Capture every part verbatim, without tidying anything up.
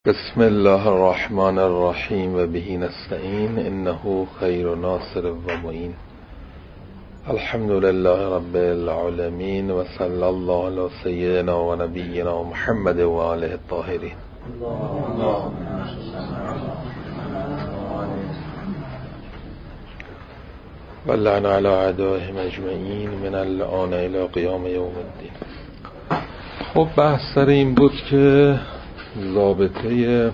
بسم الله الرحمن الرحیم و به نستعین انه خیر ناصر و معین. الحمد لله رب العالمین و صلی الله علی سیدنا و نبینا محمد و آله الطاهرین. و لعن علی اعدائهم اجمعین من الآن الی قیام یوم الدین. خب بحث سر این بود که ضابطه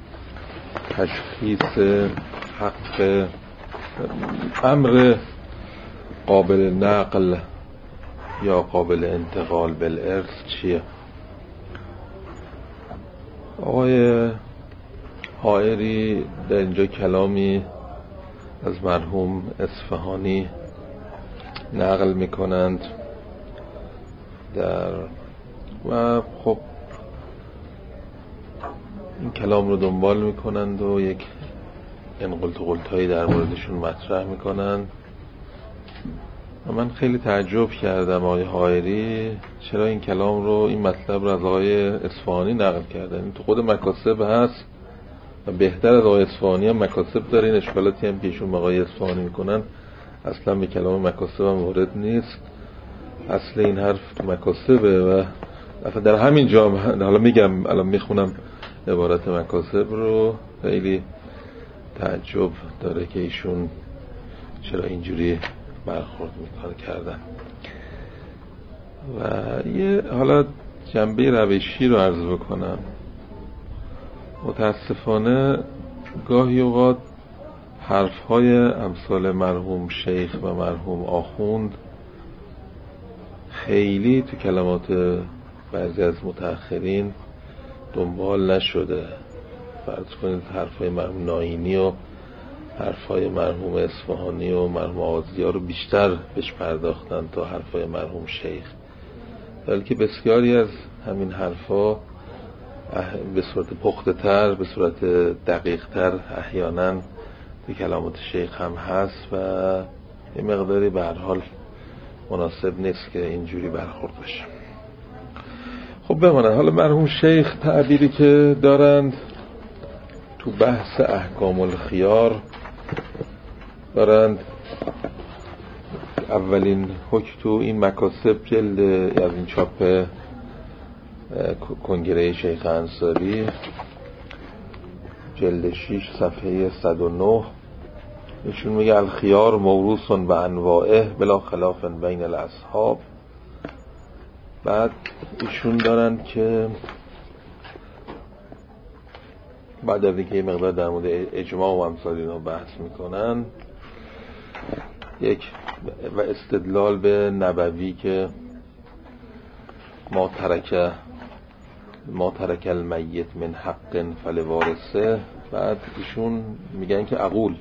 تشخیص حق امر قابل نقل یا قابل انتقال بالارث چیه؟ آقای حائری در اینجا کلامی از مرحوم اصفهانی نقل میکنند در و خب این کلام رو دنبال میکنند و یک انقلت و قلتایی در موردشون مطرح میکنند و من خیلی تعجب کردم آقای حائری چرا این کلام رو این مطلب رو از آقای اصفهانی نقل کردن. این تو خود مکاسب هست و بهتر از آقای اصفهانی هم مکاسب داره. این اشکالاتی هم که ایشون آقای اصفهانی میکنن اصلا به کلام مکاسب هم وارد نیست. اصل این حرف تو مکاسبه و در همین جا حالا میگم الان میخونم عبارت مکاسب رو. خیلی تعجب داره که ایشون چرا اینجوری برخورد میکنه کردن و یه حالا جنبه روشی رو عرض بکنم. متاسفانه گاهی اوقات حرفهای امثال مرحوم شیخ و مرحوم آخوند خیلی تو کلمات بعضی از متأخرین دنبال نشده. فرض کنید حرفای مرحوم ناینی و حرفای مرحوم اصفهانی و مرحوم آزیا رو بیشتر بهش پرداختن تا حرفای مرحوم شیخ، بلکه بسیاری از همین حرفا به صورت پخته تر، به صورت دقیق تر احیانا به کلامات شیخ هم هست و یه مقداری به هر حال مناسب نیست که اینجوری برخورد بشه. خب بماند. حالا مرحوم شیخ تعبیری که دارند تو بحث احکام الخیار دارند، اولین حکم تو این مکاسب جلد از این چاپ کنگره شیخ انصاری جلد شش صفحه صد و نه ایشون میگه الخیار موروث به انواعه بلا خلاف بین الاصحاب. بعد ایشون دارن که بعد از اینکه یه مقدار در مورد اجماع و امثال اینا بحث میکنن یک و استدلال به نبوی که ما ترک ما ترک المیت من حق فلوارثه. بعد ایشون میگن که اقول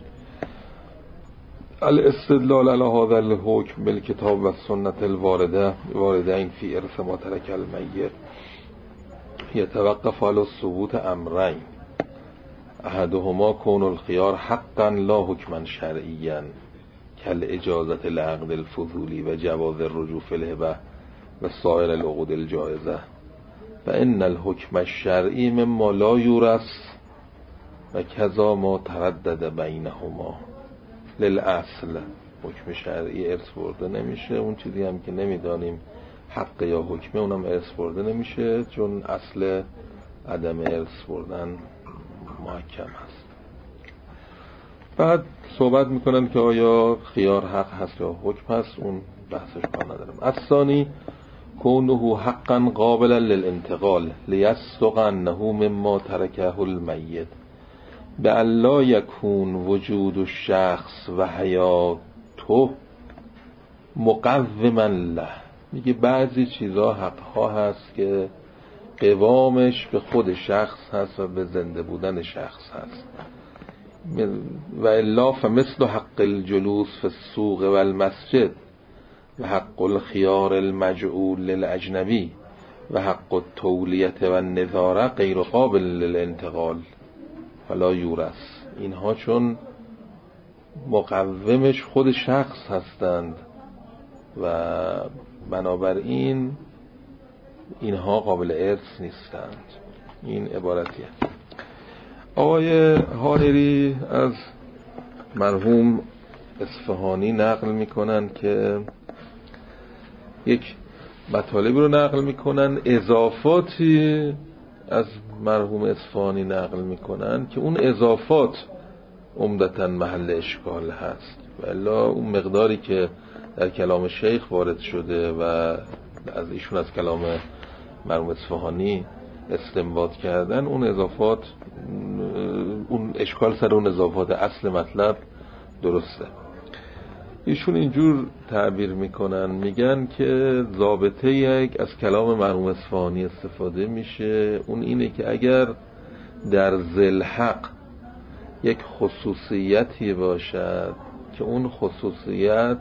الاستدلال على هذا الحكم بالكتاب والسنة الوارده واردين في ارث ما ترك الميت يتوقف على ثبوت امرين احدهما كون الخيار حقا لا حكما شرعيا كالاجازة لعقد الفضولي وجواز الرجوع في الهبة وسائر العقود الجائزة فإن الحكم الشرعي مما لا يورث وكذا ما تردد بينهما. للأصل حکم شرعی ارث برده نمیشه، اون چیزی هم که نمیدانیم حق یا حکمه اونم ارث برده نمیشه چون اصل عدم ارث بردن محکم هست. بعد صحبت میکنن که آیا خیار حق هست یا حکم هست، اون بحثش کار ندارم. الثانی کونه حقا قابلا للانتقال لیصدق انه مما ترکه المیت به الا یکون وجود الشخص و حیاته مقوما له. میگه بعضی چیزا حقها هست که قوامش به خود شخص هست و به زنده بودن شخص هست. و الا فمثل حق الجلوس فی السوق و المسجد و حق الخيار المجعول للاجنبی و حق التولیت و النظاره غیر قابل للانتقال فلا یورث. اینها چون مقومش خود شخص هستند و بنابراین اینها قابل ارث نیستند. این عبارتیه. آقای حائری از مرحوم اصفهانی نقل میکنن که یک مطالب رو نقل میکنن، اضافاتی از مرحوم اصفهانی نقل میکنن که اون اضافات عمدتاً محل اشکال هست، والا اون مقداری که در کلام شیخ وارد شده و از ایشون از کلام مرحوم اصفهانی استنباط کردن، اون اضافات، اون اشکال سر اون اضافات اصل مطلب درسته. ایشون اینجور تعبیر میکنن، میگن که ضابطه یک از کلام مرحوم اصفهانی استفاده میشه، اون اینه که اگر در ذل حق یک خصوصیتی باشد که اون خصوصیت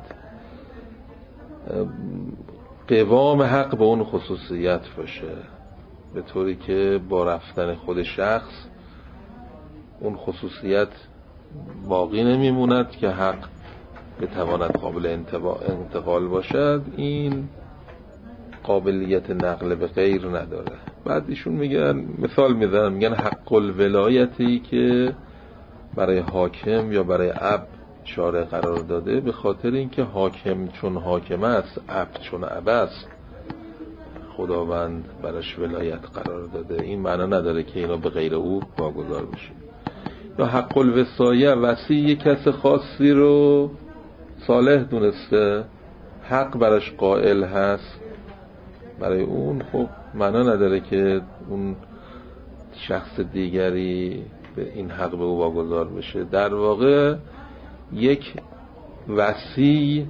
قوام حق به اون خصوصیت باشه، به طوری که با رفتن خود شخص اون خصوصیت باقی نمیموند که حق بتواند قابل انتقال باشد، این قابلیت نقل به غیر نداره. بعد ایشون میگن، مثال میزنن، میگن حق الولایتی که برای حاکم یا برای عبد شارع قرار داده، به خاطر اینکه حاکم چون حاکم است، عبد چون عبد است، خداوند براش ولایت قرار داده. این معنا نداره که اینا به غیر او واگذار بشه. یا حق الوصایه، وصی یک کس خاصی رو صالح دونسته، حق براش قائل هست، برای اون خب معنا نداره که اون شخص دیگری به این حق به او واگذار بشه. در واقع یک وصی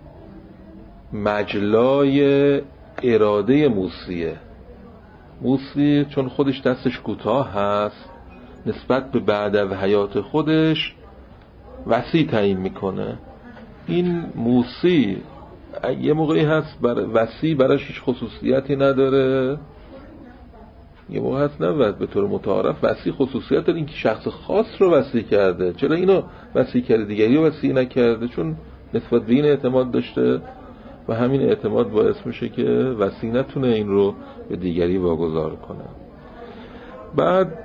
مجلای اراده موصیه، موصی چون خودش دستش کوتاه هست نسبت به بعد از حیات خودش وصی تعیین میکنه. این موصی یه موقعی هست بر وصی براش هیچ خصوصیتی نداره، یه موقع هست نبود به طور متعارف وصی خصوصیت داره، این که شخص خاص رو وصی کرده. چرا اینو وصی کرده دیگری رو وصی نکرده؟ چون نسبت به این اعتماد داشته و همین اعتماد باعث میشه که وصی نتونه این رو به دیگری واگذار کنه. بعد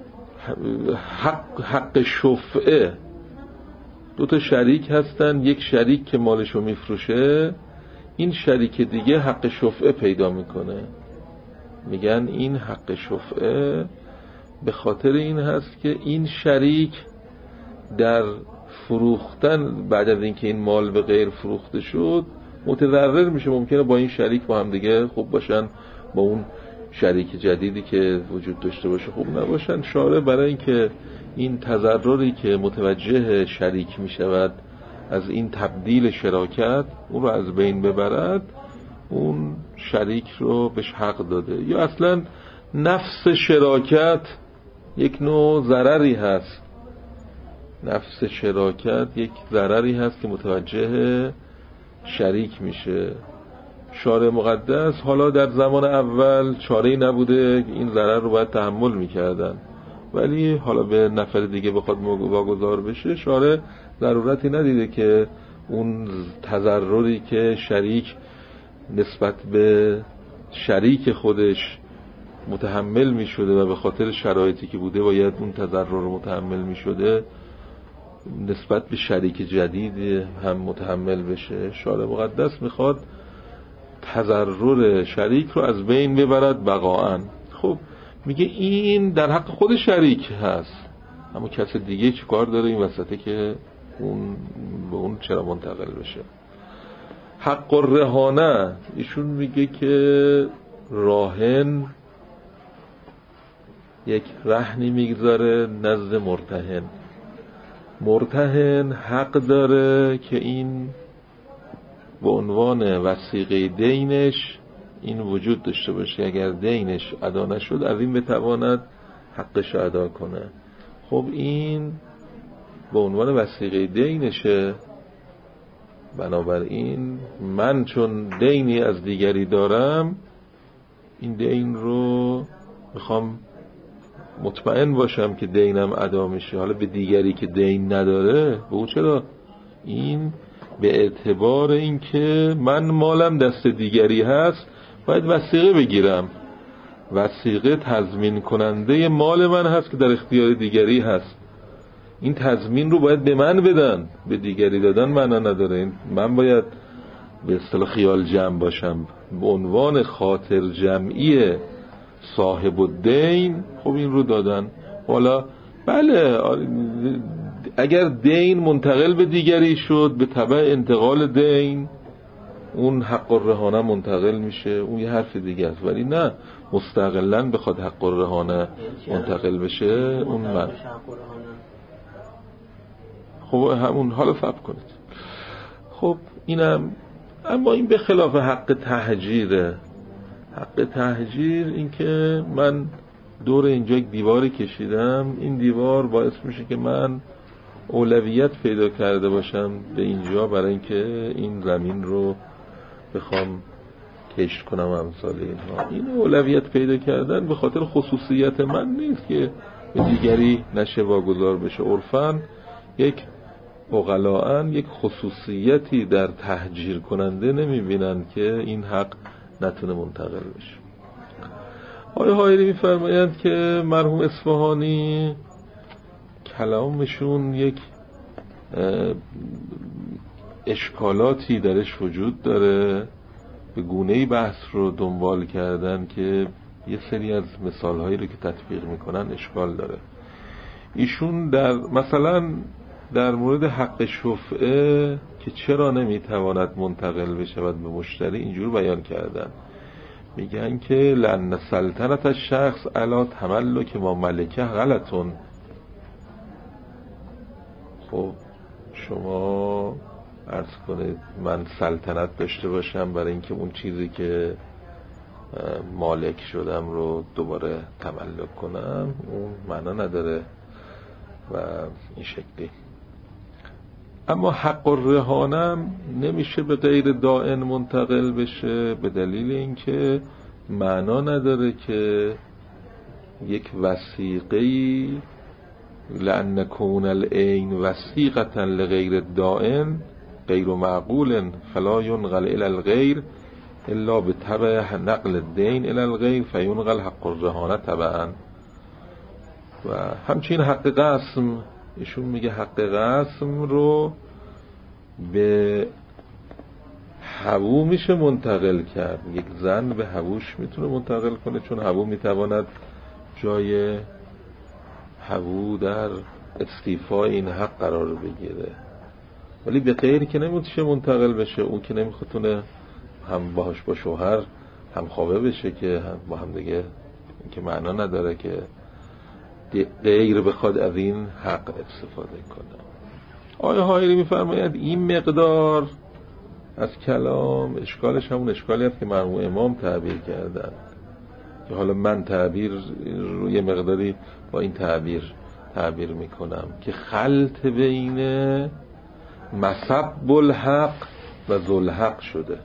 حق, حق شفعه، دو تا شریک هستن، یک شریک که مالشو میفروشه، این شریک دیگه حق شفعه پیدا میکنه. میگن این حق شفعه به خاطر این هست که این شریک در فروختن، بعد از اینکه این مال به غیر فروخته شد، متضرر میشه. ممکنه با این شریک با هم دیگه خوب باشن، با اون شریک جدیدی که وجود داشته باشه خوب نباشن. شارع برای اینکه این تضرری که متوجه شریک میشود از این تبدیل شراکت اون رو از بین ببرد، اون شریک رو بهش حق داده. یا اصلا نفس شراکت یک نوع ضرری هست، نفس شراکت یک ضرری هست که متوجه شریک میشه. شارع مقدس حالا در زمان اول چاره‌ای نبوده، این ضرر رو باید تحمل میکردن، ولی حالا به نفر دیگه بخواد واگذار بشه، شارع ضرورتی ندیده که اون تضرری که شریک نسبت به شریک خودش متحمل می شده و به خاطر شرایطی که بوده باید اون تضرر رو متحمل می شده، نسبت به شریک جدید هم متحمل بشه. شارع مقدس میخواد تضرر شریک رو از بین ببرد بقاءً. خب میگه این در حق خود شریک هست، اما کس دیگه چی کار داره این وسطه که اون به اون چرا منتقل بشه؟ حق الرهانه، ایشون میگه که راهن یک رهنی میگذاره نزد مرتهن، مرتهن حق داره که این به عنوان وثیقه دینش این وجود داشته باشه، اگر دینش ادا نشد از این بتواند حقش ادا کنه. خب این به عنوان وثیقه دینشه، بنابراین من چون دینی از دیگری دارم، این دین رو میخوام مطمئن باشم که دینم ادا میشه. حالا به دیگری که دین نداره به او چرا؟ این به اعتبار این که من مالم دست دیگری هست باید وثیقه بگیرم. وثیقه تضمین کننده مال من هست که در اختیار دیگری هست. این تضمین رو باید به من بدن، به دیگری دادن معنا نداره. من باید به اصطلاح خیال جمع باشم به عنوان خاطر جمعی صاحب الدین. خب این رو دادن. حالا بله اگر دین منتقل به دیگری شد، به تبع انتقال دین اون حق الرهانه منتقل میشه، اون یه حرف دیگه است. ولی نه مستقلاً بخواد حق الرهانه منتقل بشه اون من. خب همون حالا صبر کنید. خب اینم، اما این به خلاف حق تهجیره. حق تهجیر این که من دور اینجا یک دیواری کشیدم، این دیوار باعث میشه که من اولویت پیدا کرده باشم به اینجا برای اینکه این زمین رو بخوام کشت کنم امثال اینها. این اولویت پیدا کردن به خاطر خصوصیت من نیست که به دیگری نشه واگذار بشه. عرفاً یک عقلاء یک خصوصیتی در تهجیر کننده نمیبینن که این حق نتونه منتقل بشه. آقای حائری میفرمایند که مرحوم اصفهانی کلامشون یک اشکالاتی درش وجود داره، به گونه‌ای بحث رو دنبال کردن که یه سری از مثالهایی رو که تطبیق میکنن اشکال داره. ایشون در مثلا در مورد حق شفعه که چرا نمیتواند منتقل بشود به مشتری اینجور بیان کردن، میگن که لأن سلطنت الشخص علی تملک ما ملکه غلطون. خب شما عرض کنید من سلطنت داشته باشم برای اینکه اون چیزی که مالک شدم رو دوباره تملک کنم، اون معنا نداره و این شکلی. اما حق الرهانم نمیشه به غیر دائن منتقل بشه به دلیل اینکه معنا نداره که یک وثیقه‌ای لأن کون العین وثیقة لغیر دائن غیر معقول فلا ينقل الى الغیر الا بتبع نقل الدین الى الغیر فینقل حق الرهانه تبعا. و همچنین حق قسم، ایشون میگه حق قسم رو به حبو میشه منتقل کرد. یک زن به حبوش میتونه منتقل کنه چون حبو میتواند جای حبو در استیفای این حق قرار بگیره، ولی به غیری که نمیشه منتقل بشه. اون که نمیخوتونه هم باهاش با شوهر هم خوابه بشه که هم با هم دیگه، این که معنا نداره که غیر بخواد از این حق استفاده کنه. آقای حائری میفرماید این مقدار از کلام اشکالش همون اشکالی است که مرحوم امام تعبیر کردن، که حالا من تعبیر رو یه مقداری با این تعبیر تعبیر میکنم که خلط بین مسب الحق و ذوالحق شده.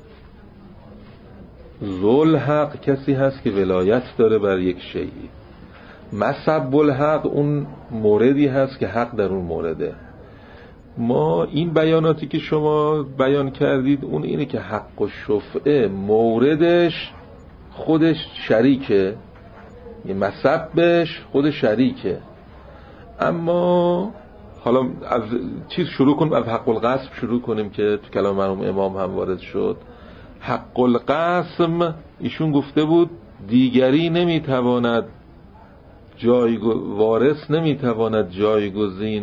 ذوالحق کسی هست که ولایت داره بر یک شیئی، مسب الحق اون موردی هست که حق در اون مورده. ما این بیاناتی که شما بیان کردید اون اینه که حق و شفعه موردش خودش شریکه، یه مسبش خود شریکه. اما حالا از چیز شروع کنیم، از حق القسم شروع کنیم که تو کلام مرحوم امام هم وارد شد. حق القسم ایشون گفته بود دیگری نمیتواند جایگو وارث نمیتواند جایگزین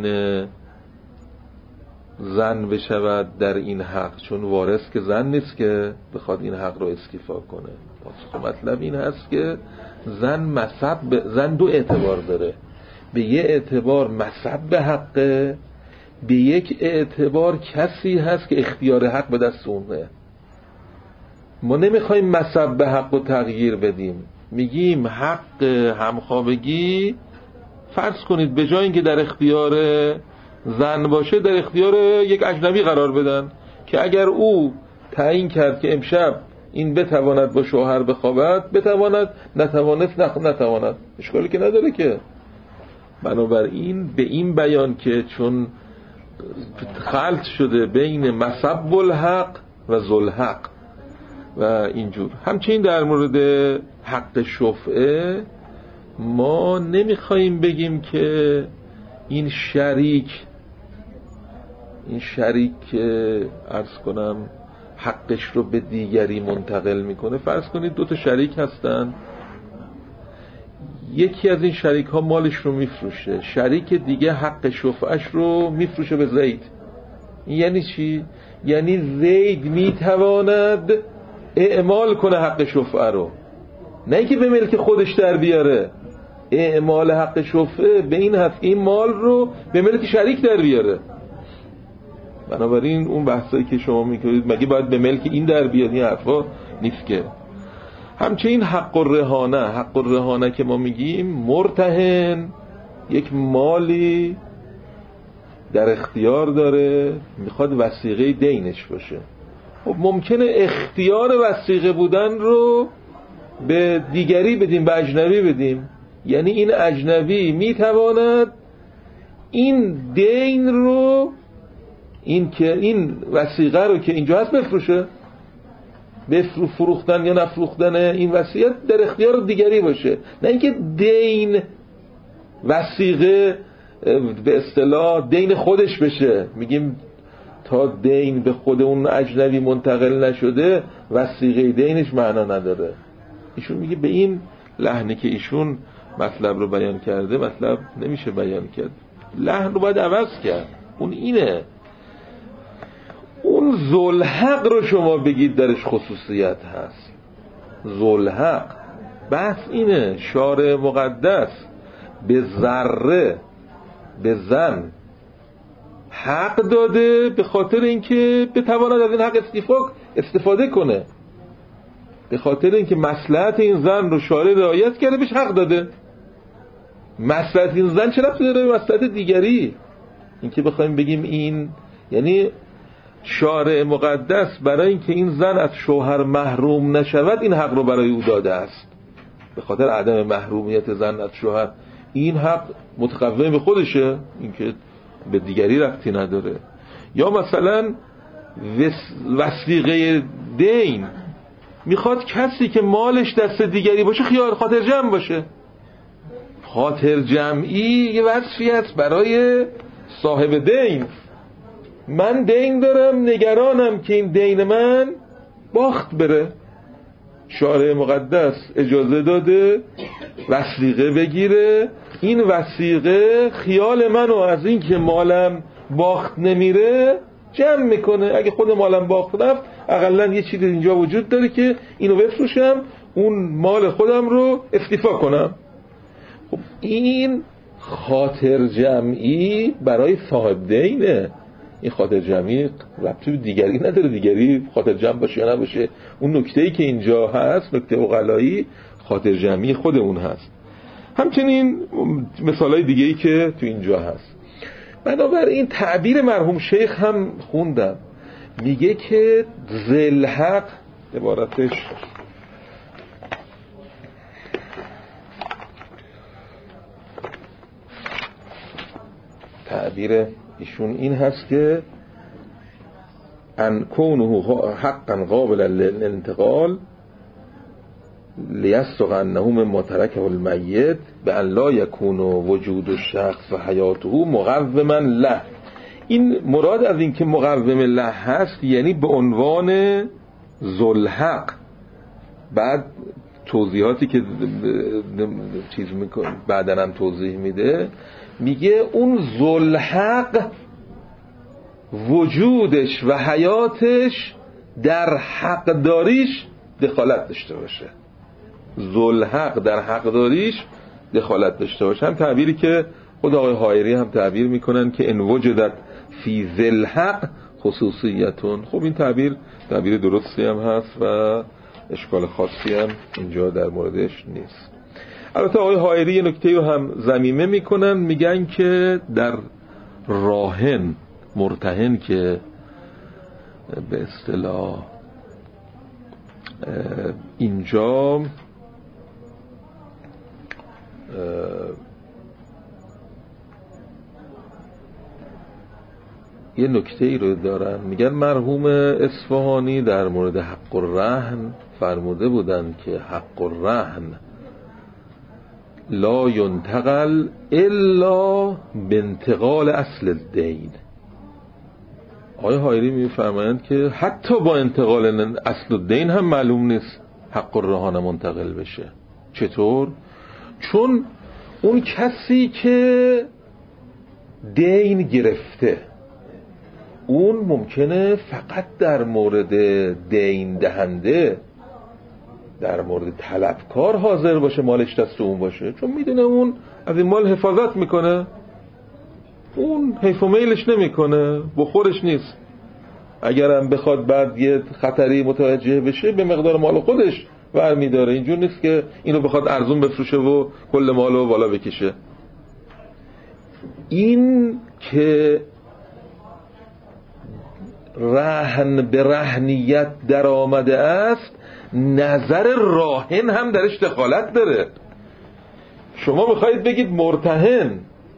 زن بشود در این حق، چون وارث که زن نیست که بخواد این حق رو استیفا کنه. مطلب این هست که زن مسب، زن دو اعتبار داره، به یه اعتبار مسب حقه، به یک اعتبار کسی هست که اختیار حق به دست اونه. ما نمیخوایم مسب حق رو تغییر بدیم، میگیم حق همخوابگی فرض کنید به جای اینکه در اختیار زن باشه در اختیار یک اجنبی قرار بدن که اگر او تعیین کرد که امشب این بتواند با شوهر بخوابد بتواند، نتوانست نخ... نتواند، اشکالی که نداره که. بنابراین به این بیان که چون خلط شده بین مسب الحق و ذوالحق و اینجور. همچنین در مورد حق شفعه ما نمیخواییم بگیم که این شریک این شریک که عرض کنم حقش رو به دیگری منتقل میکنه. فرض کنید دو تا شریک هستن، یکی از این شریک ها مالش رو میفروشه، شریک دیگه حق شفعش رو میفروشه به زید. این یعنی چی؟ یعنی زید میتواند اعمال کنه حق شفعه رو، نه اینکه به ملک خودش در بیاره. اعمال حق شفعه به این هست این مال رو به ملک شریک در بیاره. بنابراین اون بحثایی که شما میکنید مگه باید به ملک این در بیاد، این حرفا نیست که. همچنین حق الرهانه، حق الرهانه که ما میگیم مرتهن یک مالی در اختیار داره میخواد وثیقه دینش باشه. خب ممکنه اختیار وثیقه بودن رو به دیگری بدیم، به اجنبی بدیم، یعنی این اجنبی میتواند این دین رو، این که این وثیقه رو که اینجا هست بفروشه، بفرو فروختن یا نفروختن این وصیت در اختیار دیگری باشه، نه اینکه دین وثیقه به اصطلاح دین خودش بشه. میگیم تا دین به خود اون اجنبی منتقل نشده وثیقه دینش معنا نداره. ایشون میگه به این لحنی که ایشون مطلب رو بیان کرده مطلب نمیشه بیان کرد، لحن رو باید عوض کرد. اون اینه، اون ذوالحق رو شما بگید درش خصوصیت هست. ذوالحق بحث اینه، شارع مقدس به ذره به زن حق داده به خاطر اینکه بتواند از این حق استفاده کنه، به خاطر اینکه مصلحت این زن رو شارع رعایت کرده بهش حق داده. مصلحت این زن چه ربطی داره به مصلحت دیگری؟ اینکه بخوایم بگیم این یعنی شارع مقدس برای اینکه این زن از شوهر محروم نشود این حق رو برای او داده است، به خاطر عدم محرومیت زن از شوهر. این حق متقوم به خودشه، اینکه به دیگری ربطی نداره. یا مثلا وثیقه دین میخواد کسی که مالش دست دیگری باشه خیال خاطر جمع باشه. خاطر جمعی یه وصفی هست برای صاحب دین. من دین دارم، نگرانم که این دین من باخت بره. شارع مقدس اجازه داده وثیقه بگیره، این وثیقه خیال منو از این که مالم باخت نمیره جمع میکنه. اگه خود مالم باخت رفت اقلا یه چیزی اینجا وجود داره که اینو بفروشم، اون مال خودم رو استیفا کنم. خب این خاطر جمعی برای صاحب دینه. این خاطر جمعی ربطی به دیگری نداره، دیگری خاطر جمع باشه یا نباشه. اون نکته‌ای که اینجا هست، نکته عقلایی، خاطر جمعی خود اون هست. همچنین مثالای دیگه‌ای که تو اینجا هست. بنابراین تعبیر مرحوم شیخ هم خوندم، میگه که ذوالحق عبارتش تعبیر ایشون این هست که ان کونه حقا قابل للانتقال لیستق انه مما ترکه المیت به ان لا یکون وجود الشخص و حیاته مقوما له. این مراد از این که مقوم له هست یعنی به عنوان ذوالحق. بعد توضیحاتی که چیز میکنه بعدن هم توضیح میده، میگه اون ذوالحق وجودش و حیاتش در حقداریش دخالت داشته باشه. ذوالحق در حقداریش دخالت داشته باشه. هم تعبیری که خود آقای حائری هم تعبیر میکنن که ان وجدت فی ذوالحق خصوصیتون. خب این تعبیر تعبیر درستی هم هست و اشکال خاصی هم اینجا در موردش نیست. البته آقای حائری یه نکته رو هم ضمیمه میکنن، میگن که در راهن مرتهن که به اصطلاح اینجا یه نکته ای رو دارن، میگن مرحوم اصفهانی در مورد حق الرهن فرموده بودن که حق الرهن لا ينتقل الا بانتقال اصل الدین. آقای حایری میفرمایند که حتی با انتقال اصل الدین هم معلوم نیست حق الرهان منتقل بشه. چطور؟ چون اون کسی که دین گرفته اون ممکنه فقط در مورد دین دهنده، در مورد طلبکار حاضر باشه، مالش دست اون باشه، چون میدونه اون از این مال حفاظت میکنه، اون حیف و میلش نمیکنه، بخورش نیست. اگرم بخواد بعد یه خطری متوجه بشه به مقدار مال خودش برمی داره. اینجور نیست که اینو بخواد ارزون بفروشه و کل مالو بالا بکشه. این که رهن به رهنیت در آمده است، نظر راهن هم درش دخالت داره. شما بخواید بگید مرتهن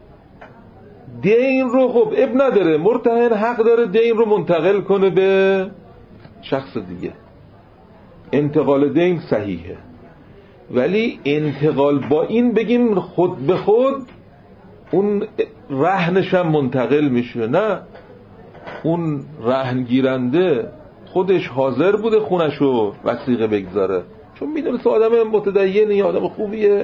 دین رو، خب اب نداره، مرتهن حق داره دین رو منتقل کنه به شخص دیگه، انتقال دین صحیحه، ولی انتقال با این بگیم خود به خود اون رهنش هم منتقل میشه، نه، اون رهن گیرنده خودش حاضر بوده خونشو وثیقه بگذاره، چون میدونه آدم متدینی، آدم خوبیه،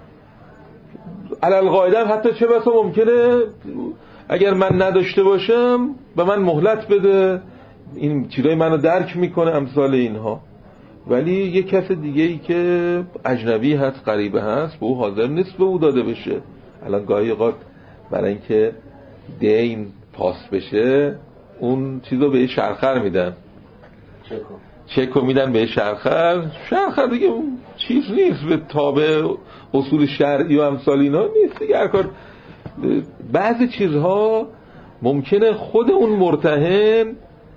علل قاعده حتی چه بسا ممکنه اگر من نداشته باشم به من مهلت بده، این چیزای منو درک میکنه، امثال اینها. ولی یه کس دیگه ای که اجنبی هست، غریبه هست، به او حاضر نیست به او داده بشه. الان گاهی اوقات برای اینکه دین پاس بشه اون چیزو به شرخر میدن، چکو چکو میدن به شرخر، شرخر دیگه اون چیز نیست به تابع اصول شرعی و امثال اینا نیست دیگه. هر کار بعضی چیزها ممکنه خود اون مرتهن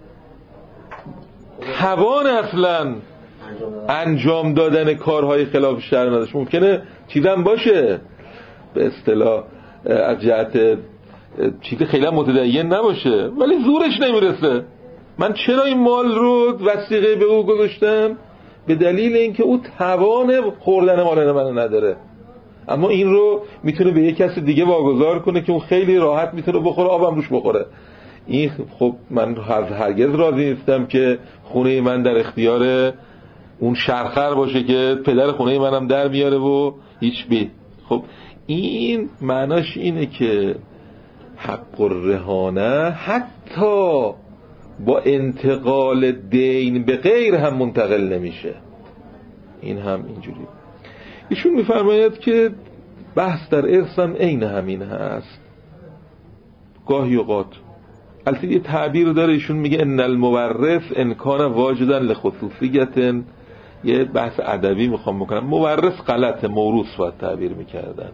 توان اصلا انجام دادن کارهای خلاف شرع نداشته، ممکنه چیزم باشه به اصطلاح از جهت چیزی خیلی متدین نباشه ولی زورش نمیرسه. من چرا این مال رو وثیقه به او گذاشتم؟ به دلیل اینکه او توان خوردن مال من نداره، اما این رو میتونه به یک کسی دیگه واگذار کنه که اون خیلی راحت میتونه بخوره، آبم روش بخوره. این خب من هرگز راضی نیستم که خونه من در اختیار اون شرخر باشه که پدر خونه منم در میاره و هیچ بی. خب این معناش اینه که حق الرهانه حتی با انتقال دین به غیر هم منتقل نمیشه. این هم اینجوری. ایشون میفرماید که بحث در ارث هم عین همین هست. گاهی اوقات البته یه تعبیر داره، ایشون میگه ان المورث ان کان واجدا لخصوصیت. یه بحث ادبی میخوام بکنم، مورث غلطه، موروث باید تعبیر میکردن.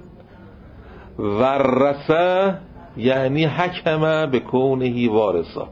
ورثه یعنی حکمه به کونهی وارثا.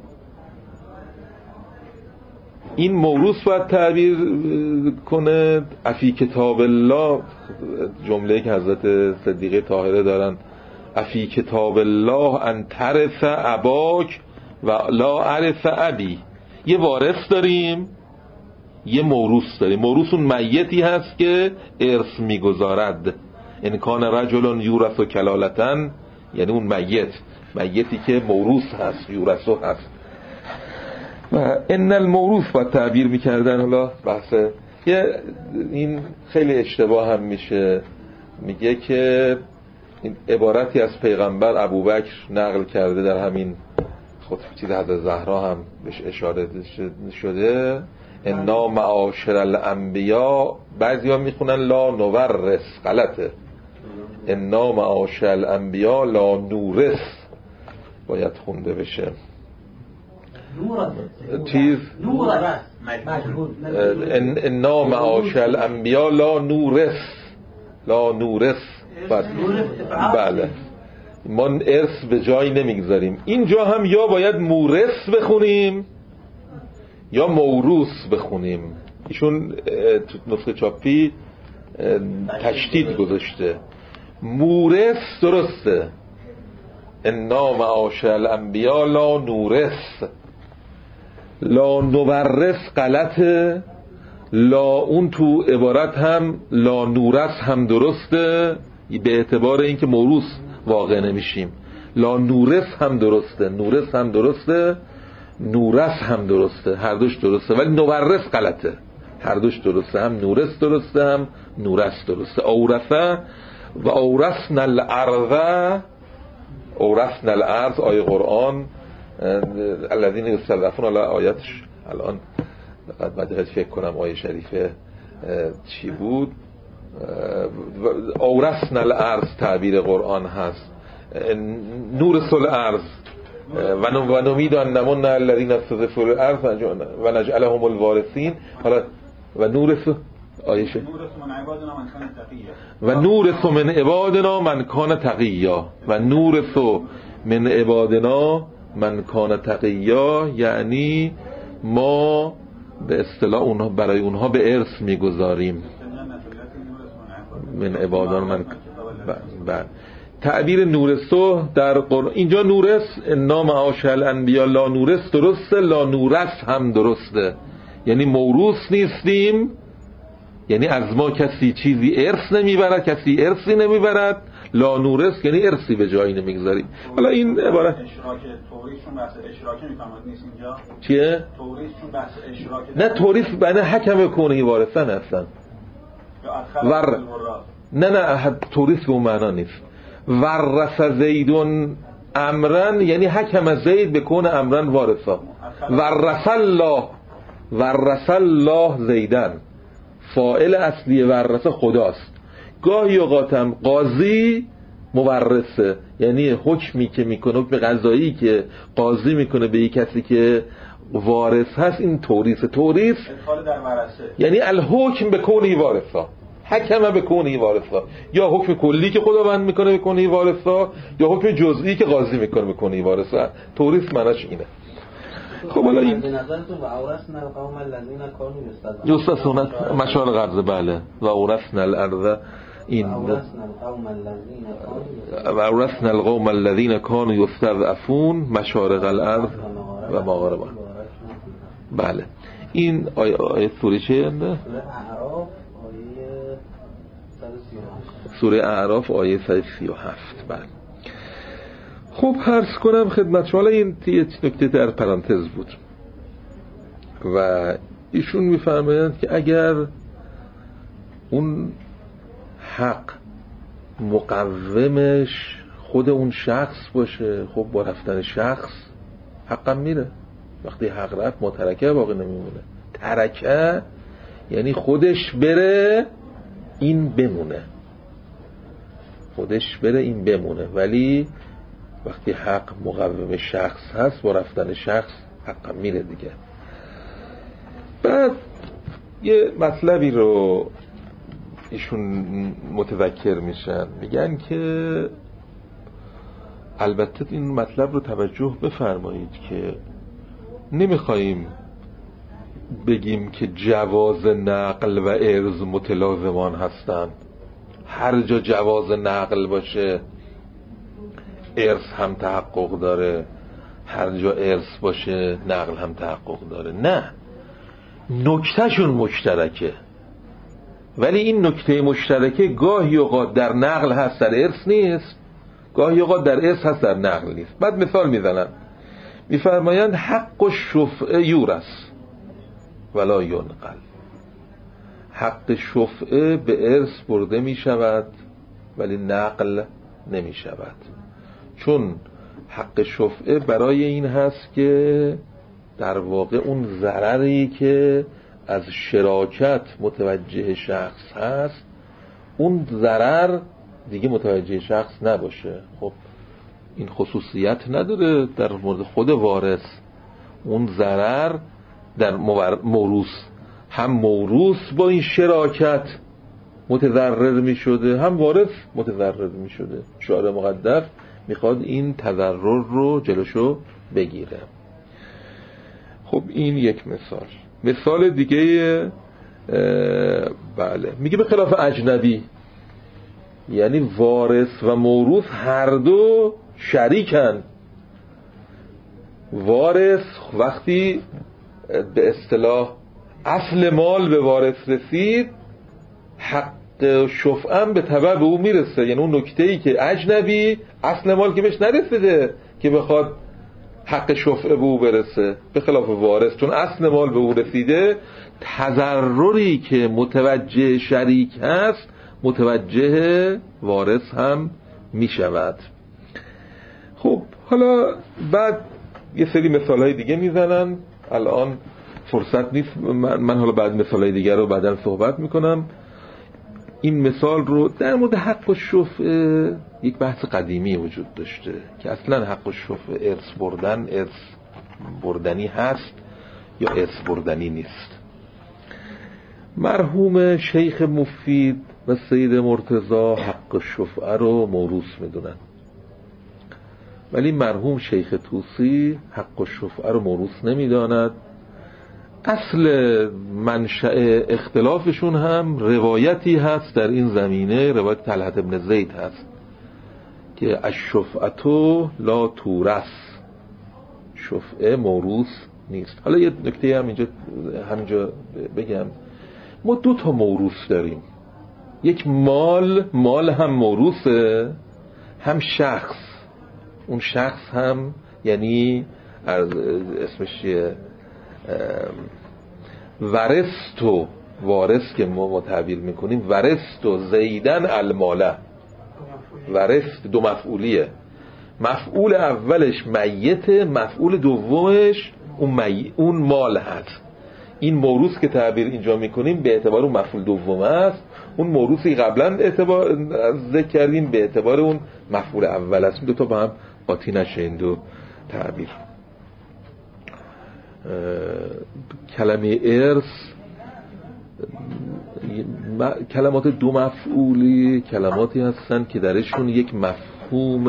این موروث باید تعبیر کنه. افی کتاب الله، جمله که حضرت صدیقه طاهره دارن، افی کتاب الله ان ترث اباک و لا عرث ابی. یه وارث داریم، یه موروث داریم. موروث اون میتی هست که ارث میگذارد. ان کان رجل یورث کلالتن، یعنی اون میت، میتی که موروث هست، یورث هست. و ان الموروث با تعبیر میکردن. حالا بحث یه این خیلی اشتباه هم میشه، میگه که این عبارتی از پیغمبر ابوبکر نقل کرده در همین خود چیز حضرت زهرا هم بهش اشاره شده، انا معاشر الانبیا، بعضیا میخونن لا نورث، غلطه، انا معاشر الانبیا لا نورث باید خونده بشه. چیز انا معاشر الانبیا لا نورث، لا نورث. بله، ما ارث به جایی نمیگذاریم. اینجا هم یا باید مورث بخونیم یا موروث بخونیم. ایشون تو نسخه چاپی تشدید گذاشته. مورث درسته، انا معاشر الانبیا لا نورث. لا نورث غلطه، لا اون تو عبارت هم لا نورث هم درسته به اعتبار اینکه موروث واقع نمیشیم. لا نورث هم درسته، نورث هم درسته، نورث هم درسته، هر دوش درسته، ولی نورث غلطه. هر دوش درسته، هم نورث درسته هم نورث درسته. اورثه و اورثنا الارض، اورثنا الارض آیه قرآن الذین یستضعفون، الان آیاتش الان بعد فکر کنم آیه شریفه چی بود. اورثنا الارض تعبیر قرآن هست، نورث الارض و نمید ان نمن الذین استضعفوا الارض و نجعلهم الوارثین. حالا و نورث آیه و نورث من عبادنا من کان تقیا، و نورث من عبادنا من کان تقیا، یعنی ما به اصطلاح اونها برای اونها به ارث میگذاریم. من عبادان من بعد تعبیر نورثو در قرآن اینجا نورث انا معاشر الانبیا لا نورث درسته، لا نورث هم درسته، یعنی موروث نیستیم، یعنی از ما کسی چیزی ارث نمیبرد، کسی ارثی نمیبرد. لا نورث یعنی ارثی به جایی نمیگذاریم. حالا این عبارت اشراک توریثشون بحث اشراک میفهمد نیست اینجا. چیه؟ توریثشون بحث اشراک نه، توریث بنه حکم کنه وارثن هستن. ور نه نه توریث به اون معنا نیست. ورث زیدون امرن یعنی حکم زید بکن امرن وارثا. ورث الله، ورث الله زیدن، فاعل اصلی ورث خداست. گاهی اوقاتم قاضی مورثه، یعنی حکمی که میکنه، حکم قضایی که قاضی میکنه به یک کسی که وارث هست، این توریث. توریث یعنی الحکم به کونی وارثا، حکم به کونی وارثا، یا حکم کلی که خداوند میکنه به کونی وارثا، یا حکم جزئی که قاضی میکنه به کونی وارثا. توریث معناش اینه. خب حالا این به نظرتون و اورثنا القوم الذین کانوا یستضعفون مشال غرض، بله، و اورثنا الارض، این و اورثنا القوم الذین کانوا یستضعفون مشارق الارض و مغاربها. بله، این آیه آیه سوره چه؟ سوره اعراف آیه صد و سی و هفت. بله. خب عرض کنم خدمت شما، این یه نکته در پرانتز بود و ایشون میفرمایند که اگر اون حق مقومش خود اون شخص باشه، خب با رفتن شخص حقم میره. وقتی حق رفت ما ترکه باقی نمیمونه. ترکه یعنی خودش بره این بمونه، خودش بره این بمونه، ولی وقتی حق مقوم شخص هست با رفتن شخص حق میره دیگه. بعد یه مطلبی رو ایشون متذکر میشن، میگن که البته این مطلب رو توجه بفرمایید که نمیخواییم بگیم که جواز نقل و ارث متلازمان هستن. هر جا جواز نقل باشه ارث هم تحقق داره، هر جا ارث باشه نقل هم تحقق داره. نه، نکتهشون مشترکه، ولی این نکته مشترکه گاهی اوقات در نقل هست در ارث نیست، گاهی اوقات در ارث هست در نقل نیست. بعد مثال میزنن، میفرمایند حق الشفعه یورث ولا ینقل. حق شفعه به ارث برده می شود ولی نقل نمی شود، چون حق شفعه برای این هست که در واقع اون ضرری که از شراکت متوجه شخص هست اون ضرر دیگه متوجه شخص نباشه. خب این خصوصیت نداره در مورد خود وارث. اون ضرر در موروث هم موروث با این شراکت متضرر می شده، هم وارث متضرر می شده. شارع مقدس میخواد این تضرر رو جلوشو بگیره. خب این یک مثال. مثال دیگه بله میگه به خلاف اجنبی، یعنی وارث و موروث هر دو شریکن. وارث وقتی به اصطلاح اصل مال به وارث رسید، حق شفعه به تبع به او میرسه. یعنی اون نکته‌ای که اجنبی اصل مال که بهش نرسیده که بخواد حق شفعه به او برسه، به خلاف وارث چون اصل مال به او رسیده، تضرری که متوجه شریک هست متوجه وارث هم میشود. خب حالا بعد یه سری مثالهای دیگه میزنن، الان فرصت نیست، من حالا بعد مثالهای دیگه رو بعداً صحبت میکنم. این مثال رو در مورد حق الشفعه یک بحث قدیمی وجود داشته که اصلا حق الشفعه ارث بردن ارث بردنی هست یا ارث بردنی نیست. مرحوم شیخ مفید و سید مرتضی حق الشفعه رو موروث میدونن، ولی مرحوم شیخ طوسی حق الشفعه رو موروث نمیداند. اصل منشأ اختلافشون هم روایتی هست در این زمینه، روایت طلحة بن زید هست که الشفعة لا تورث، شفعه موروث نیست. حالا یه نکته هم اینجا همینجا بگم، ما دو تا موروث داریم، یک مال، مال هم موروثه، هم شخص. اون شخص هم یعنی اسمش چیه، ورثتو، وارث که ما تعبیر میکنیم، ورثتو زیدن الماله، ورث دو مفعولیه، مفعول اولش میت، مفعول دومش اون, می... اون مال هست. این موروث که تعبیر اینجا میکنیم به اعتبار اون مفعول دوم است، اون موروثی قبلا اعتبار ذکر کردیم به اعتبار اون مفعول اول است. دو تا با هم قاطی نشه این دو تعبیر. کلمه ارث، کلمات دو مفعولی کلماتی هستن که درشون یک مفهوم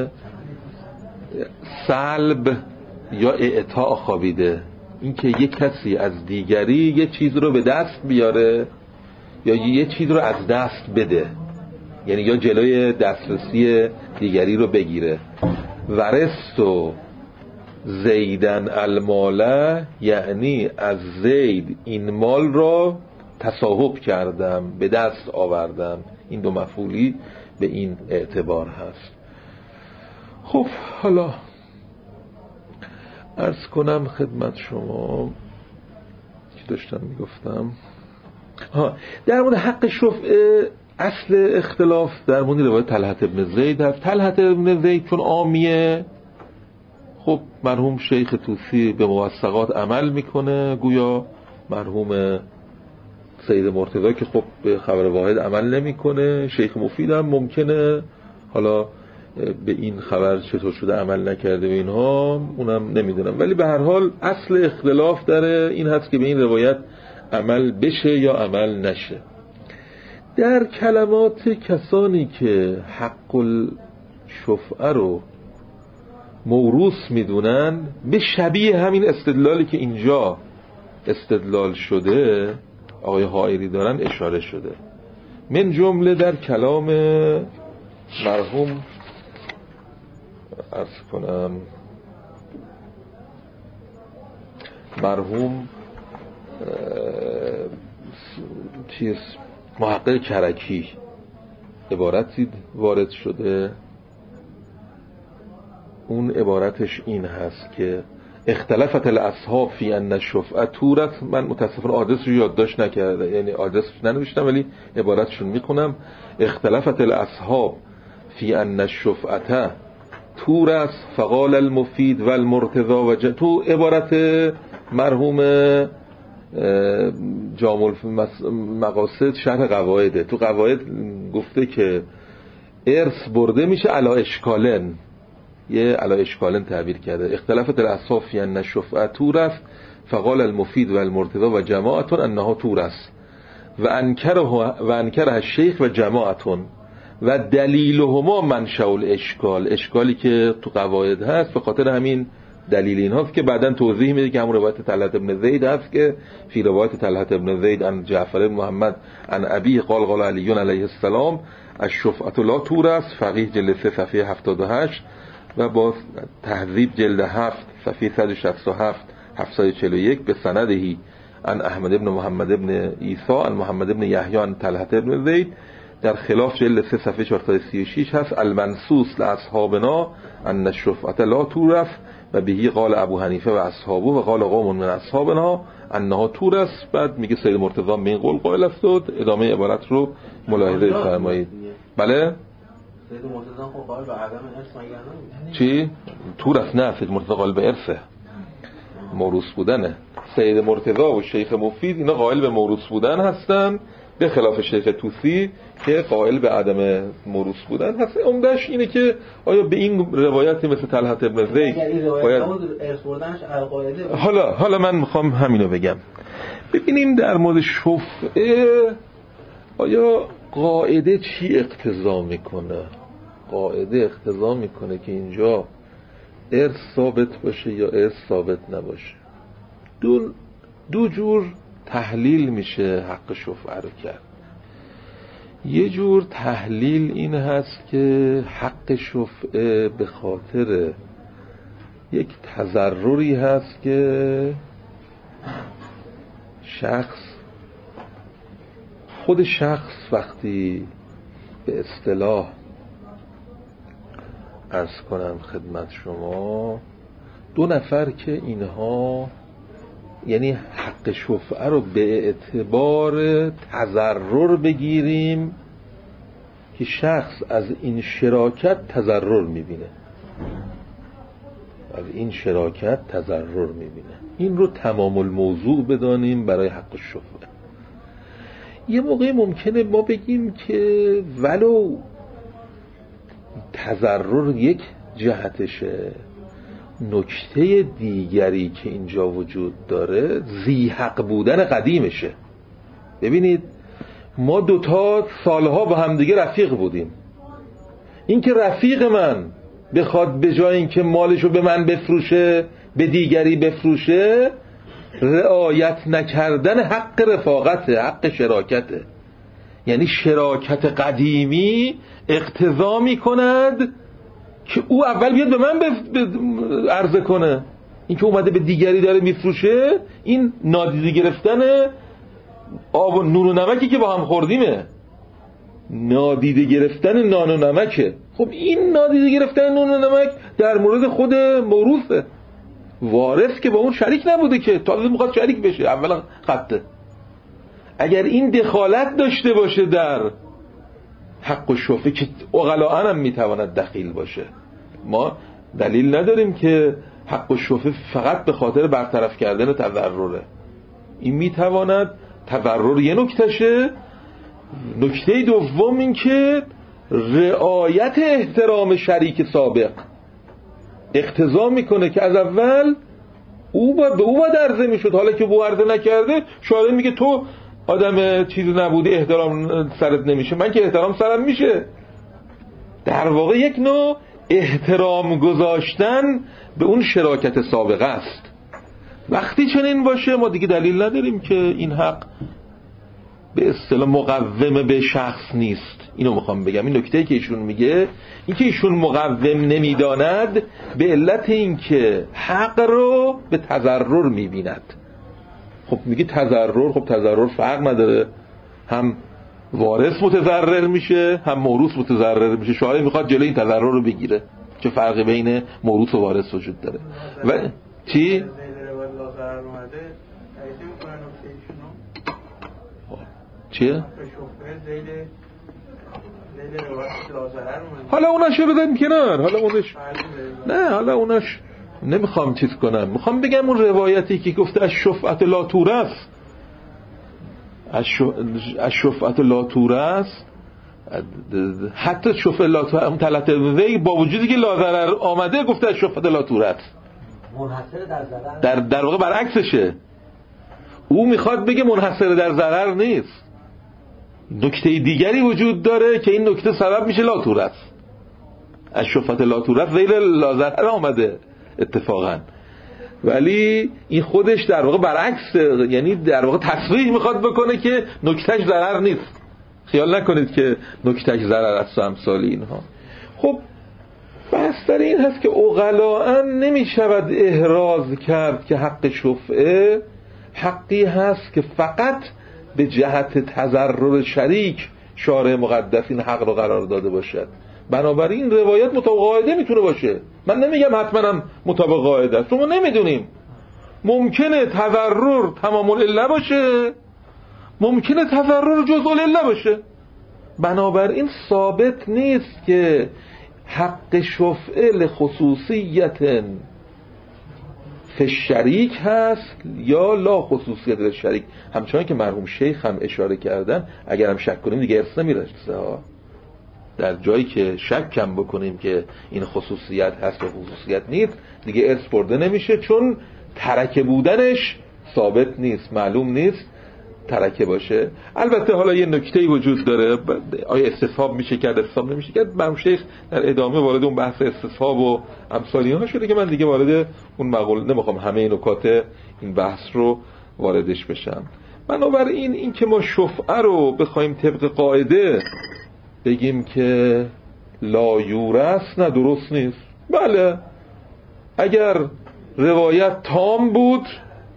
سلب یا اعطاء خوابیده، اینکه یک کسی از دیگری یه چیز رو به دست بیاره یا یه چیز رو از دست بده، یعنی یا جلوی دسترسی دیگری رو بگیره. ورثتو زیدن الماله یعنی از زید این مال را تصاحب کردم، به دست آوردم. این دو مفعولی به این اعتبار هست. خب حالا عرض کنم خدمت شما که داشتم میگفتم ها در مورد حق شفعه. اصل اختلاف در مورد روایت طلحة بن زید هست. طلحة بن زید چون عامیه، خب مرحوم شیخ طوسی به موثقات عمل میکنه، گویا مرحوم سید مرتضی که خب به خبر واحد عمل نمیکنه. شیخ مفید هم ممکنه حالا به این خبر چطور شده عمل نکرده به اینها، اونم نمیدونم، ولی به هر حال اصل اختلاف داره این هست که به این روایت عمل بشه یا عمل نشه. در کلمات کسانی که حق الشفعه رو موروث میدونن به شبیه همین استدلالی که اینجا استدلال شده آقای حائری دارن اشاره شده. من جمله در کلام مرحوم عرض کنم مرحوم چیز محقق کرکی عبارتی وارد شده، اون عبارتش این هست که اختلافت الاصحاب فی ان الشفعه تورث. من متاسفانه آدرس رو یادداشت نکردم، یعنی آدرس ننوشتم ولی عبارتشون میخونم. اختلافت الاصحاب فی ان الشفعه تورث فقال المفید و المرتضی و ج... تو عبارت مرحوم جامع مقاصد شرح قواعده، تو قواعد گفته که ارث برده میشه علا اشکالن، یه علا اشکالن تعبیر کرده. اختلافت الاصحاب فی ان الشفعه تورث فقال المفید و المرتضی و جماعتون انها تورث و انکره و انکره الشیخ و جماعتون و دلیلهما منشأ الاشکال. اشکالی که تو قواعد هست به خاطر همین دلیل این هاست که بعداً توضیح میده که همون روایت طلحة بن زید هست که فی روایت طلحة بن زید عن جعفر بن محمد عن ابی قال قال علی علیه السلام الشفعة لا تورث، فقیه جلد سه صفحه هفتاد و هشت. و با تهذیب جلد هفت صفحه صد و شصت و هفت هفتصد و چهل و یک به سندهی عن احمد بن محمد بن عیسی عن محمد بن یحیی عن طلحه بن زید در خلاف جلد سه صفحه چهارصد و سی و شش هست المنصوص لاصحابنا ان الشفعة لا تورث و بهی قال ابو حنیفه و اصحابه و قال قوم من اصحابنا انها تورث. بعد میگه سید مرتضی به این قول قائل است و ادامه عبارت رو ملاحظه فرمایید. بله سید مرتضی خب قائل به عدم ارث مگر چی؟ تورث نه، سید مرتضی قائل به ارثه، موروث بودنه. سید مرتضی و شیخ مفید اینا قائل به موروث بودن هستن، به خلاف شیخ توسی که قائل به عدم موروث بودن هست. عمدش اینه که آیا به این روایتی مثل طلحه بن زید باید ارث بردنش القاعده. حالا حالا من میخوام همینو بگم. ببینیم در مورد شفعه آیا قاعده چی اقتضا میکنه؟ قاعده اقتضا میکنه که اینجا ارث ثابت باشه یا ارث ثابت نباشه. دو دو جور تحلیل میشه حق شفعه رو کرد. یه جور تحلیل این هست که حق شفعه به خاطر یک تضرری هست که شخص خود شخص وقتی به اصطلاح عرض کنم خدمت شما دو نفر که اینها یعنی حق شفعه رو به اعتبار تضرر بگیریم که شخص از این شراکت تضرر میبینه، از این شراکت تضرر میبینه، این رو تمام الموضوع بدانیم برای حق شفعه. یه موقع ممکنه ما بگیم که ولو تضرر یک جهتشه، نکته دیگری که اینجا وجود داره ذی حق بودن قدیمشه. ببینید ما دوتا سالها با هم دیگه رفیق بودیم، این که رفیق من بخواد به جای این که مالشو به من بفروشه به دیگری بفروشه، رعایت نکردن حق رفاقته، حق شراکته. یعنی شراکت قدیمی اقتضا میکند که او اول بیاد به من عرضه کنه. این که اومده به دیگری داره میفروشه، این نادیده گرفتن آب و نون و نمکی که با هم خوردیمه، نادیده گرفتن نان و نمکه. خب این نادیده گرفتن نان و نمک در مورد خود موروثه، وارث که با اون شریک نبوده که تازه میخواد شریک بشه، اولا خطه. اگر این دخالت داشته باشه در حق و شفعه که عقلاً هم میتواند دخیل باشه، ما دلیل نداریم که حق و شفعه فقط به خاطر برطرف کردن تضرره. این میتواند تضرر یه نکتشه، نکته دوم این که رعایت احترام شریک سابق اقتضا میکنه که از اول او با به او باید عرضه میشد، حالا که او عرضه نکرده شاید میگه تو آدم چیزی نبودی احترام سرت نمیشه، من که احترام سرم میشه. در واقع یک نوع احترام گذاشتن به اون شراکت سابقه است. وقتی چنین باشه ما دیگه دلیل نداریم که این حق به اصطلاح مقوم به شخص نیست. اینو میخوام بگم، این نکته که ایشون میگه این که ایشون مقوم نمیداند به علت این که حق رو به تضرر میبیند. خب میگه تضرر، خب تضرر فرق نداره، هم وارث متضرر میشه هم موروث متضرر میشه. شاید میخواد جلوی این تضرر رو بگیره. چه فرقی بین موروث و وارث وجود داره؟ و چی؟ چیه؟ حالا اوناش رو بدن کنار، حالا اونش نه، حالا اوناش نمیخوام چیز کنم، میخوام بگم اون روایتی که گفته از شفعت لا تورث، از شفعت لا تورث، حتی شفعت لا تورث اون طلعت وی با وجودی که لا ضرر آمده گفته از شفعت لا تورث، منحصر در ضرر، در در واقع برعکسشه. او میخواد بگه منحصر در ضرر نیست، نکته دیگری وجود داره که این نکته سبب میشه لا تورث. از شفعت لا تورث غیر لا ضرر آمده اتفاقا، ولی این خودش در واقع برعکس، یعنی در واقع تصریح میخواد بکنه که نکتهش ضرر نیست. خیال نکنید که نکتهش ضرر است و امثال اینها. خب بحث در این هست که عقلاً نمی شود احراز کرد که حق شفعه حقی هست که فقط به جهت تضرر شریک شارع مقدس این حق رو قرار داده باشد. بنابراین روایت مطابق قاعده میتونه باشه. من نمیگم حتما هم مطابق قاعده است، ما نمیدونیم. ممکنه تضرر تمام العله باشه، ممکنه تضرر جزء العله باشه. بنابراین ثابت نیست که حق شفعه لخصوصیت فی شریک هست یا لا خصوصیت للشریک. همچنان که مرحوم شیخ هم اشاره کردن، اگر هم شک کنیم دیگه ارث نمیرسه ها. در جایی که شک کم بکنیم که این خصوصیت هست و خصوصیت نیست دیگه ارث برده نمیشه، چون ترکه بودنش ثابت نیست، معلوم نیست ترکه باشه. البته حالا یه نکته‌ای وجود داره، آیا استصحاب میشه کرد استصحاب نمیشه کرد. مرحوم شیخ در ادامه وارد اون بحث استصحاب و امثال اینها شده که من دیگه وارد اون مقوله نمیخوام همه این نکات این بحث رو واردش بشم. بنابراین این که ما شفعه رو بخوایم طبق قاعده بگیم که لا یورث، نه درست نیست. بله اگر روایت تام بود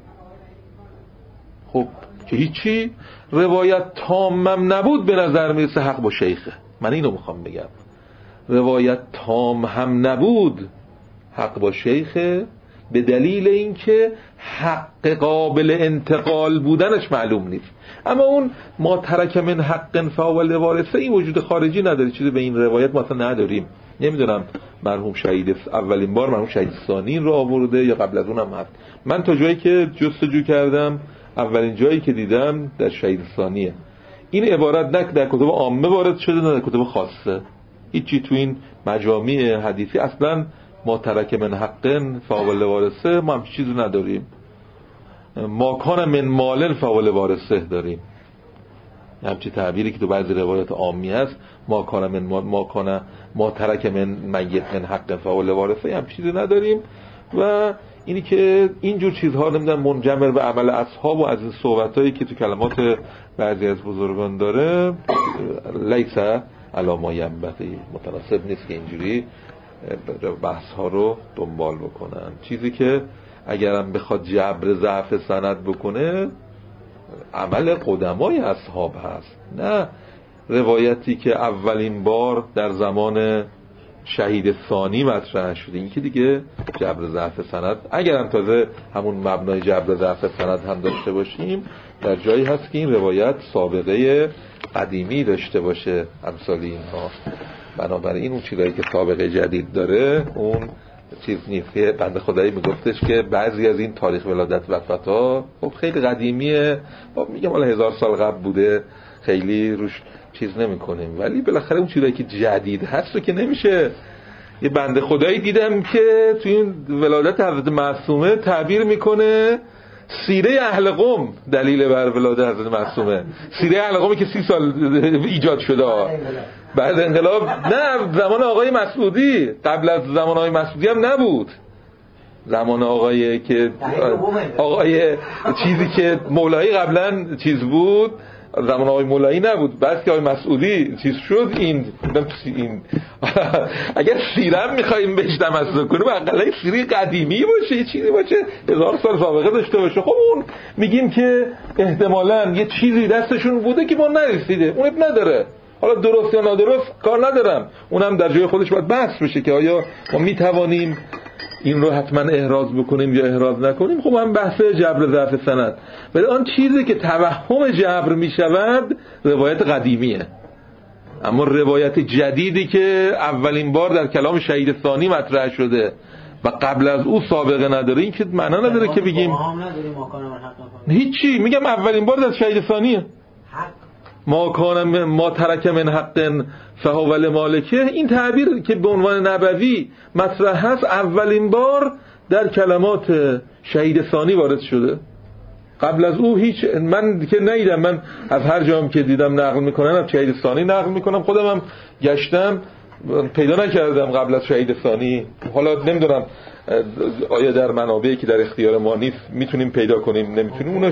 خب که هیچی، روایت تامم نبود به نظر میرسه حق با شیخه. من اینو میخوام بگم، روایت تام هم نبود حق با شیخه، به دلیل اینکه حق قابل انتقال بودنش معلوم نیست. اما اون ما ترک من حق فاول وارثه این وجود خارجی نداره، چیزی به این روایت ما اصلا نداریم. نمیدونم مرحوم شهید اولین بار مرحوم شهید ثانی رو آورده یا قبل از اونم هست. من تا جایی که جستجو کردم اولین جایی که دیدم در شهید ثانیه. این عبارت نه در کتب عامه وارد شده نه در کتب خاصه، هیچی تو این مجامع حدیثی اصلا ما ترک من حقن فاول وارثه ما هم چیزی نداریم. ما کان من مالن فاول وارثه داریم، همچی تعبیری که تو بعضی روایات عامی هست، ما کان من ما, ما کان ما ترک من میت من حق فاول وارثه هم چیزی نداریم. و اینی که اینجور چیزها نمیدونم منجمر به عمل اصحاب و از این صحبتایی که تو کلمات بعضی از بزرگان داره لیسه علامه ینبغی، متناسب نیست که اینجوری بحث ها رو دنبال بکنن. چیزی که اگرم بخواد جبر ضعف سند بکنه عمل قدمای اصحاب هست، نه روایتی که اولین بار در زمان شهید ثانی مطرح شده. این که دیگه جبر ضعف سند، اگرم تازه همون مبنای جبر ضعف سند هم داشته باشیم، در جایی هست که این روایت سابقه قدیمی داشته باشه امثال اینها. بنابراین اون چیزایی که سابقه جدید داره اون چیز نیست. بنده خدایی میگفتش که بعضی از این تاریخ ولادت وفاتا خب خیلی قدیمیه، خب میگم حالا هزار سال قبل بوده، خیلی روش چیز نمی کنیم، ولی بالاخره اون چیزایی که جدید هست رو که نمیشه. یه بنده خدایی دیدم که تو این ولادت حضرت معصومه تعبیر میکنه سیره اهل قم دلیل بر ولادت حضرت معصومه. سیره اهل قمی که سی سال ایجاد شده بعد انقلاب، نه زمان آقای مسعودی، قبل از زمان آقای مسعودی هم نبود، زمان آقای که آقای چیزی که مولایی قبلا چیز بود، زمان آقای مولایی نبود، بعد که آقای مسعودی چیز شد. این این اگر سیرم میخواییم بهش تمسک کنیم اقلا سیری قدیمی باشه، یه چیزی باشه هزار سال سابقه داشته باشه. خب اون میگیم که احتمالاً یه چیزی دستشون بوده که ما نرسیده، اون اب نداره. حالا درست یا نادرست کار ندارم، اونم در جای خودش باید بحث بشه که آیا ما میتوانیم این رو حتما احراز بکنیم یا احراز نکنیم. خب هم بحث جبر ضعف سند، ولی آن چیزی که توهم جبر میشود روایت قدیمیه. اما روایت جدیدی که اولین بار در کلام شهید ثانی مطرح شده و قبل از او سابقه نداره، این که معنا نداره که بگیم هیچی. میگم اولین بار در شهید ثانیه ما کان ما ترک من حق فهو لمالکه، این تعبیر که به عنوان نبوی مطرح هست اولین بار در کلمات شهید ثانی وارد شده. قبل از او هیچ، من که ندیدم، من از هر جام که دیدم نقل میکنن از شهید ثانی نقل میکنم، خودم هم گشتم پیدا نکردم قبل از شهید ثانی. حالا نمیدونم آیا در منابعی که در اختیار ما نیست میتونیم پیدا کنیم، نمیتونیم. اونش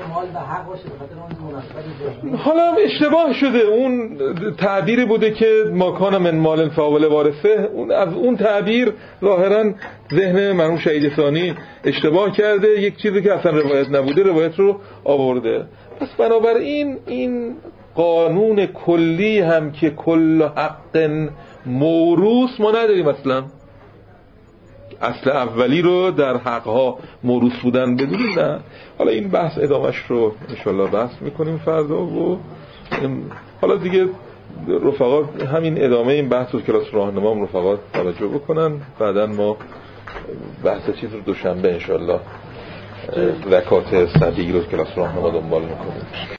حالا اشتباه شده، اون تعبیری بوده که ما کان من مال فاول وارثه، اون از اون تعبیر ظاهرا ذهن مرحوم شهید ثانی اشتباه کرده، یک چیزی که اصلا روایت نبوده روایت رو آورده. پس بنابراین این قانون کلی هم که کل حق موروث ما نداریم، اصلا اصل اولی رو در حقها موروث بودن بدونیم نه. حالا این بحث ادامش رو انشالله بحث میکنیم فردا و حالا دیگه رفقا همین ادامه این بحث رو کلاس راهنما هم رفقا توجه بکنن. بعدا ما بحث چیز رو دوشنبه انشالله زکات صدیق رو کلاس راهنما دنبال میکنیم.